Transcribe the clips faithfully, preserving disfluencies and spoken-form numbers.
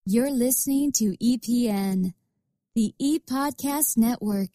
You're listening to E P N, the ePodcast Network.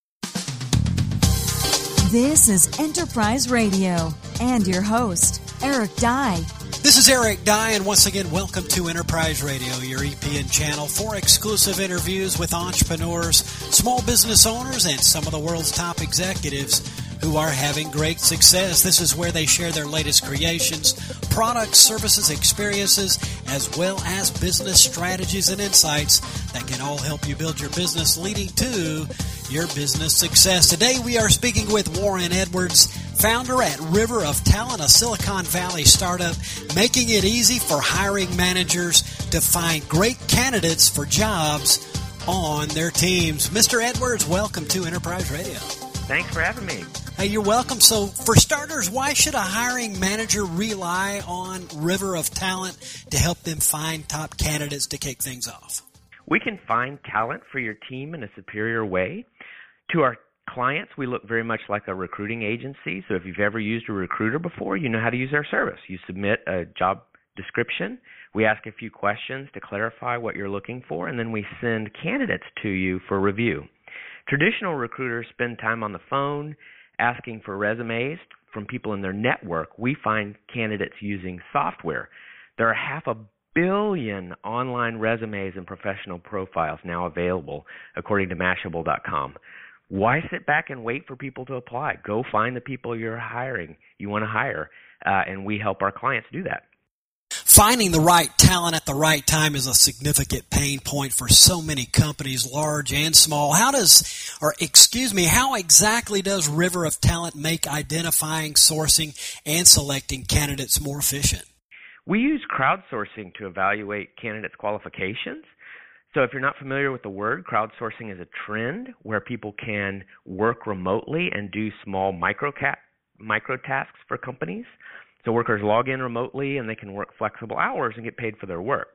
This is Enterprise Radio and your host, Eric Dye. This is Eric Dye, and once again, welcome to Enterprise Radio, your E P N channel for exclusive interviews with entrepreneurs, small business owners, and some of the world's top executives who are having great success. This is where they share their latest creations, products, services, experiences, as well as business strategies and insights that can all help you build your business, leading to your business success. Today we are speaking with Warren Edwards, founder at River of Talent, a Silicon Valley startup, making it easy for hiring managers to find great candidates for jobs on their teams. Mister Edwards, welcome to Enterprise Radio. Thanks for having me. Hey, you're welcome. So, for starters, why should a hiring manager rely on River of Talent to help them find top candidates to kick things off? We can find talent for your team in a superior way. To our clients, we look very much like a recruiting agency. So if you've ever used a recruiter before, you know how to use our service. You submit a job description. We ask a few questions to clarify what you're looking for, and then we send candidates to you for review. Traditional recruiters spend time on the phone asking for resumes from people in their network. We find candidates using software. There are half a billion online resumes and professional profiles now available, according to Mashable dot com. Why sit back and wait for people to apply? Go find the people you're hiring, you want to hire, uh, and we help our clients do that. Finding the right talent at the right time is a significant pain point for so many companies, large and small. How does, or excuse me, how exactly does River of Talent make identifying, sourcing, and selecting candidates more efficient? We use crowdsourcing to evaluate candidates' qualifications. So if you're not familiar with the word, crowdsourcing is a trend where people can work remotely and do small micro micro tasks for companies. So workers log in remotely and they can work flexible hours and get paid for their work.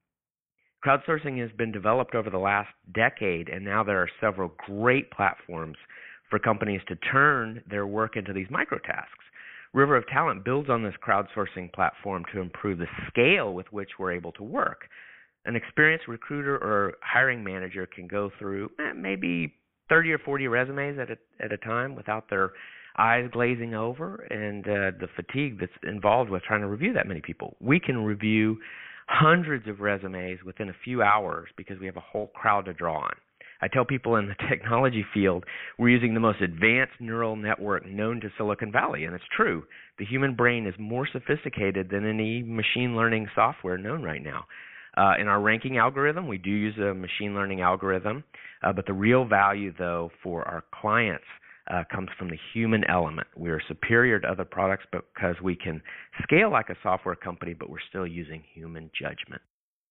Crowdsourcing has been developed over the last decade, and now there are several great platforms for companies to turn their work into these micro tasks. River of Talent builds on this crowdsourcing platform to improve the scale with which we're able to work. An experienced recruiter or hiring manager can go through eh, maybe thirty or forty resumes at a, at a time without their eyes glazing over and uh, the fatigue that's involved with trying to review that many people. We can review hundreds of resumes within a few hours because we have a whole crowd to draw on. I tell people in the technology field we're using the most advanced neural network known to Silicon Valley, and it's true. The human brain is more sophisticated than any machine learning software known right now. Uh, in our ranking algorithm, we do use a machine learning algorithm, uh, but the real value, though, for our clients uh, comes from the human element. We are superior to other products because we can scale like a software company, but we're still using human judgment.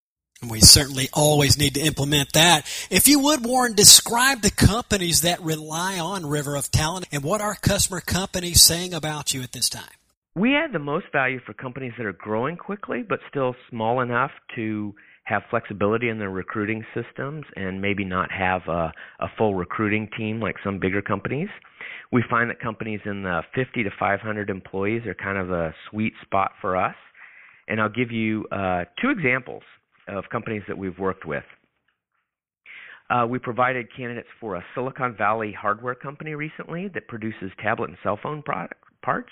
We certainly always need to implement that. If you would, Warren, describe the companies that rely on River of Talent and what are customer companies saying about you at this time. We add the most value for companies that are growing quickly but still small enough to have flexibility in their recruiting systems and maybe not have a, a full recruiting team like some bigger companies. We find that companies in the fifty to five hundred employees are kind of a sweet spot for us. And I'll give you uh, two examples of companies that we've worked with. Uh, we provided candidates for a Silicon Valley hardware company recently that produces tablet and cell phone product, parts.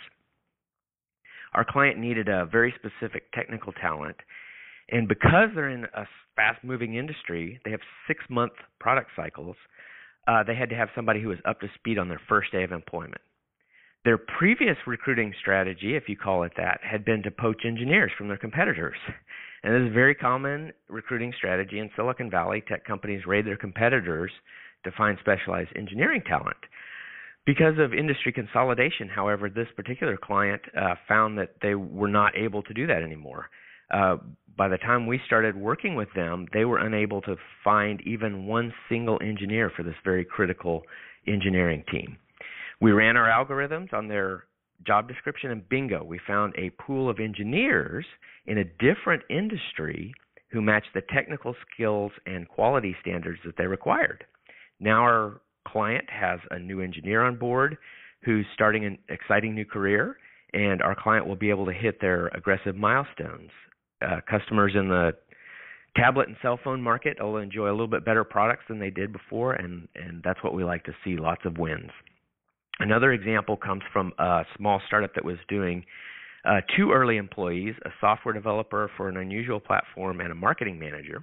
Our client needed a very specific technical talent, and because they're in a fast-moving industry, they have six-month product cycles, uh, they had to have somebody who was up to speed on their first day of employment. Their previous recruiting strategy, if you call it that, had been to poach engineers from their competitors. And this is a very common recruiting strategy in Silicon Valley. Tech companies raid their competitors to find specialized engineering talent. Because of industry consolidation, however, this particular client uh, found that they were not able to do that anymore. Uh, by the time we started working with them, they were unable to find even one single engineer for this very critical engineering team. We ran our algorithms on their job description, and bingo, we found a pool of engineers in a different industry who matched the technical skills and quality standards that they required. Now our client has a new engineer on board who's starting an exciting new career, and our client will be able to hit their aggressive milestones. Uh, customers in the tablet and cell phone market will enjoy a little bit better products than they did before, and, and that's what we like to see, lots of wins. Another example comes from a small startup that was doing uh, two early employees, a software developer for an unusual platform and a marketing manager,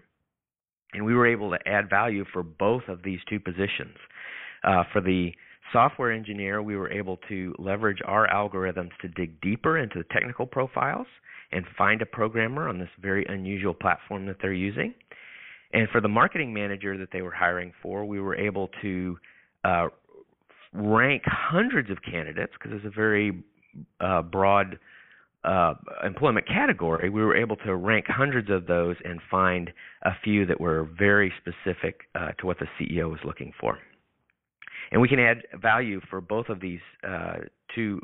and we were able to add value for both of these two positions. Uh, for the software engineer, we were able to leverage our algorithms to dig deeper into the technical profiles and find a programmer on this very unusual platform that they're using. And for the marketing manager that they were hiring for, we were able to uh, rank hundreds of candidates, because it's a very uh, broad uh, employment category. We were able to rank hundreds of those and find a few that were very specific uh, to what the C E O was looking for. And we can add value for both of these uh, two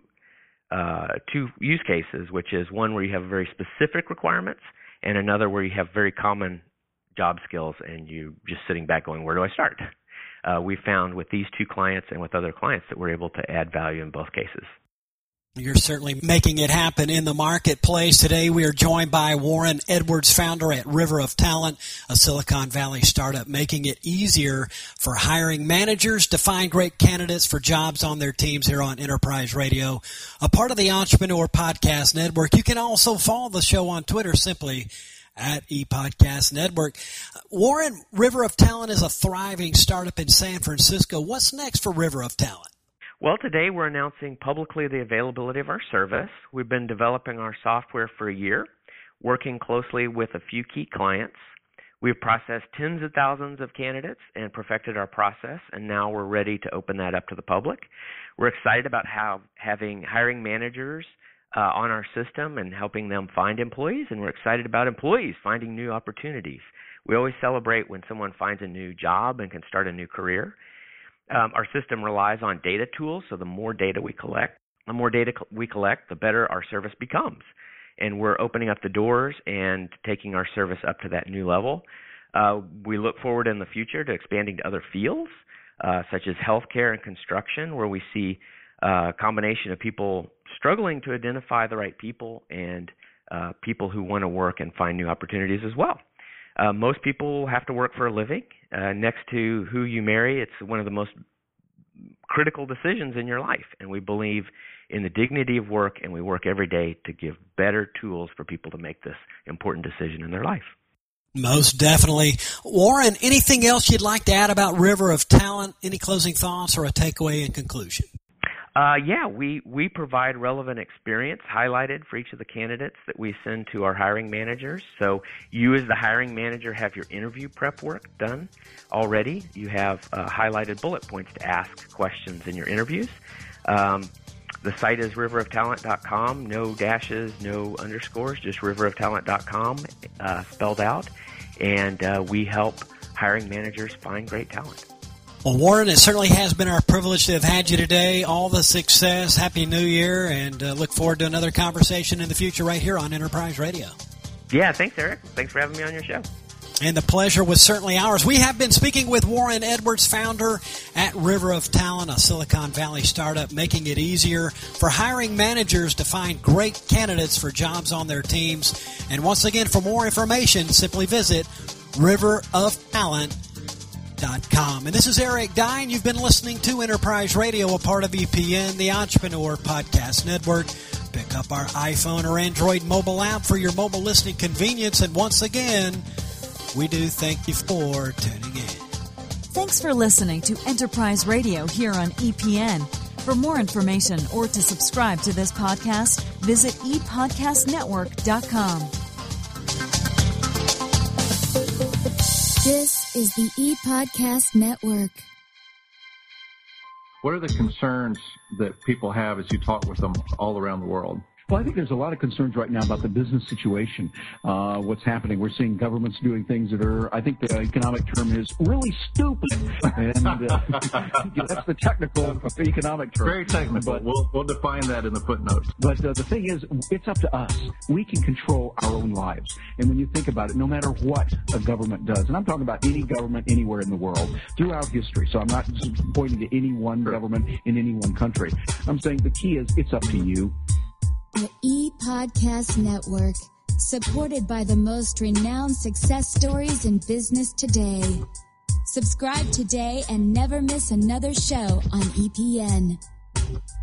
uh, two use cases, which is one where you have very specific requirements and another where you have very common job skills and you just sitting back going, where do I start? Uh, we found with these two clients and with other clients that we're able to add value in both cases. You're certainly making it happen in the marketplace. Today we are joined by Warren Edwards, founder at River of Talent, a Silicon Valley startup, making it easier for hiring managers to find great candidates for jobs on their teams here on Enterprise Radio, a part of the Entrepreneur Podcast Network. You can also follow the show on Twitter simply at ePodcast Network. Warren, River of Talent is a thriving startup in San Francisco. What's next for River of Talent? Well, today we're announcing publicly the availability of our service. We've been developing our software for a year, working closely with a few key clients. We've processed tens of thousands of candidates and perfected our process, and now we're ready to open that up to the public. We're excited about how having hiring managers uh, on our system and helping them find employees, and we're excited about employees finding new opportunities. We always celebrate when someone finds a new job and can start a new career. Um, our system relies on data tools, so the more data we collect, the more data we collect, the better our service becomes. And we're opening up the doors and taking our service up to that new level. Uh, we look forward in the future to expanding to other fields, uh, such as healthcare and construction, where we see uh, a combination of people struggling to identify the right people and uh, people who want to work and find new opportunities as well. Uh, most people have to work for a living. Uh, next to who you marry, it's one of the most critical decisions in your life. And we believe in the dignity of work, and we work every day to give better tools for people to make this important decision in their life. Most definitely. Warren, anything else you'd like to add about River of Talent? Any closing thoughts or a takeaway in conclusion? Uh, yeah, we, we provide relevant experience highlighted for each of the candidates that we send to our hiring managers. So you as the hiring manager have your interview prep work done already. You have uh, highlighted bullet points to ask questions in your interviews. Um, the site is river of talent dot com, no dashes, no underscores, just river of talent dot com uh, spelled out. And uh, we help hiring managers find great talent. Well, Warren, it certainly has been our privilege to have had you today. All the success, Happy New Year, and uh, look forward to another conversation in the future right here on Enterprise Radio. Yeah, thanks, Eric. Thanks for having me on your show. And the pleasure was certainly ours. We have been speaking with Warren Edwards, founder at River of Talent, a Silicon Valley startup, making it easier for hiring managers to find great candidates for jobs on their teams. And once again, for more information, simply visit river of talent dot com. And this is Eric Dye. You've been listening to Enterprise Radio, a part of E P N, the Entrepreneur Podcast Network. Pick up our iPhone or Android mobile app for your mobile listening convenience. And once again, we do thank you for tuning in. Thanks for listening to Enterprise Radio here on E P N. For more information or to subscribe to this podcast, visit e podcast network dot com. This is the ePodcast Network. What are the concerns that people have as you talk with them all around the world? Well, I think there's a lot of concerns right now about the business situation, uh, what's happening. We're seeing governments doing things that are, I think the economic term is really stupid. And uh, that's the technical economic term. Very technical. But, we'll, we'll define that in the footnotes. But uh, the thing is, it's up to us. We can control our own lives. And when you think about it, no matter what a government does, and I'm talking about any government anywhere in the world throughout history, so I'm not just pointing to any one sure. government in any one country. I'm saying the key is it's up to you. The ePodcast Network, supported by the most renowned success stories in business today. Subscribe today and never miss another show on E P N.